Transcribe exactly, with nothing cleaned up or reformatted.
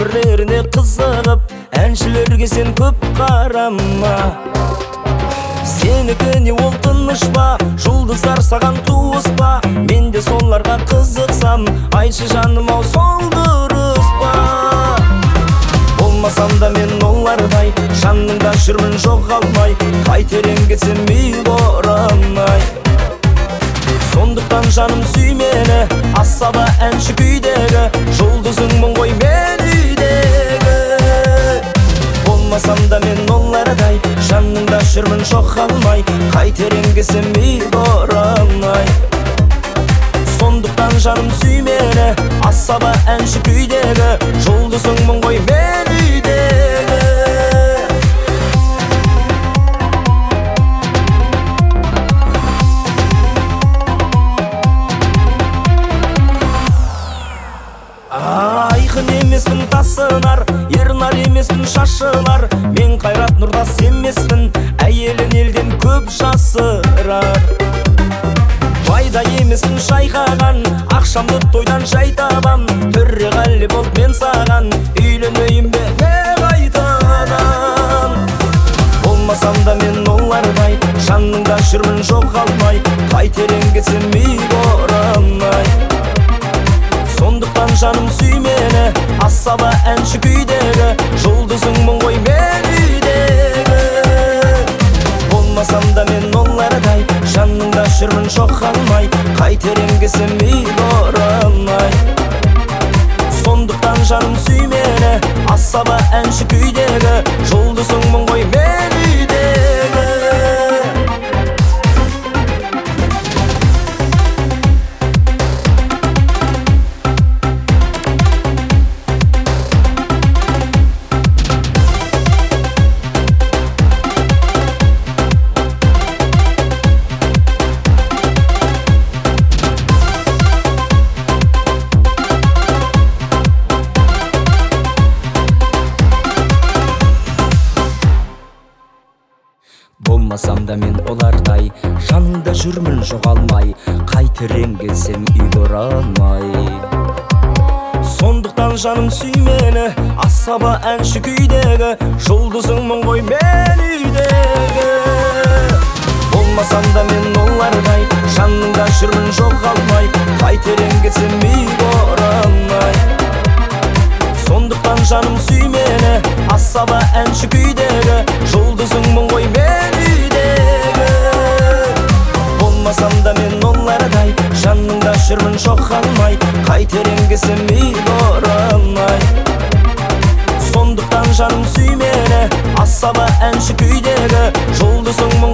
өмірлеріне қызығып, әншілерге сен көп қарама. Сенікіне ол тыныш па, жұлдыздар саған туыс па? Мен де соларға қызықсам, айтшы жаным ау, сол дұрыс па? Болмасам да мен олардай, жаныңда жүрмін жоғалмай, қайтерен кетсем үй борамай. Сондықтан жаным сүй мені, асаба әнші күйдегі, жұлдызыңмын ғой мен үйдегі. Болмасам да мен олардай, жаныңда жүрмін жоғалмай, қайтерен кетсем үй борамай. Сондықтан жаным сүй мені, асаба әнші күйдегі, жұлдызыңмын ғой мен үйдегі. Айқын емеспін тасынар, ернар емеспін шашылар, мен қайрат нұрдас емеспін, әйелін елден көп жасырар. Байда емеспін шайқаған, ақшамды тойдан жай табам, түрре ғали болып мен саған, үйленейін бе не қайтадан. Болмасам да мен олардай, жаныңда жүрмін жоғалмай, қайтерен кетсем үй борамай. Сондықтан жаным сүй мені, асаба әнші күйдегі, жұлдызыңмын ғой мен үйдегі. Болмасам да мен олардай, жаныңда жүрмін жоғалмай, қайтерен кетсем үй борамай. Сондықтан жаным сүй мені, асаба әнші күйдегі, жұлдызыңмын ғой мен үйдегі. Болмасам да мен олардай, жаныңда жүрмін жоғалмай, қайтерен келсем үй борамай. Сондықтан жаным сүй мені, асаба әнші күйдегі, жұлдызыңмын ғой мен үйдегі. Болмасам да мен олардай, жаныңда жүрмін жоғалмай, қайтерен кетсем үй борамай. Сондықтан жаным сүй мені, асаба әнші күйдегі, жұлдызыңмын ғой мен үйдегі. Болмасам да мен олардай, жаныңда жүрмін жоғалмай, қайтерен кетсем үй борамай. Сондықтан жаным сүй мені, асаба әнші күйдегі, жұлдызыңмын